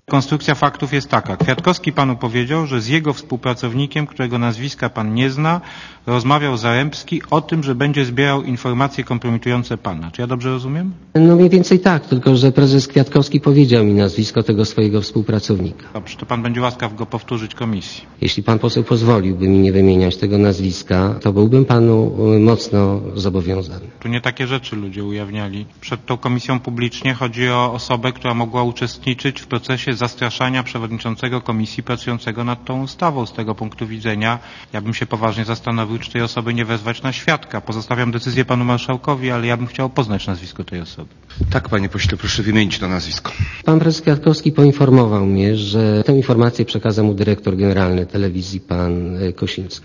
Konstrukcja faktów jest taka. Kwiatkowski panu powiedział, że z jego współpracownikiem, którego nazwiska pan nie zna, rozmawiał Zarembski o tym, że będzie zbierał informacje kompromitujące pana. Czy ja dobrze rozumiem? No mniej więcej tak, tylko że prezes Kwiatkowski powiedział mi nazwisko tego swojego współpracownika. Dobrze, to pan będzie łaskaw go powtórzyć komisji. Jeśli pan poseł pozwoliłby mi nie wymieniać tego nazwiska, to byłbym panu mocno zobowiązany. Tu nie takie rzeczy ludzie ujawniali. Przed tą komisją publicznie chodzi o osobę, która mogła uczestniczyć w procesie zastraszania przewodniczącego komisji pracującego nad tą ustawą. Z tego punktu widzenia ja bym się poważnie zastanowił, czy tej osoby nie wezwać na świadka. Pozostawiam decyzję panu marszałkowi, ale ja bym chciał poznać nazwisko tej osoby. Tak, panie pośle, proszę wymienić to nazwisko. Pan prezes Kwiatkowski poinformował mnie, że tę informację przekazał mu dyrektor generalny telewizji, pan Kosiński.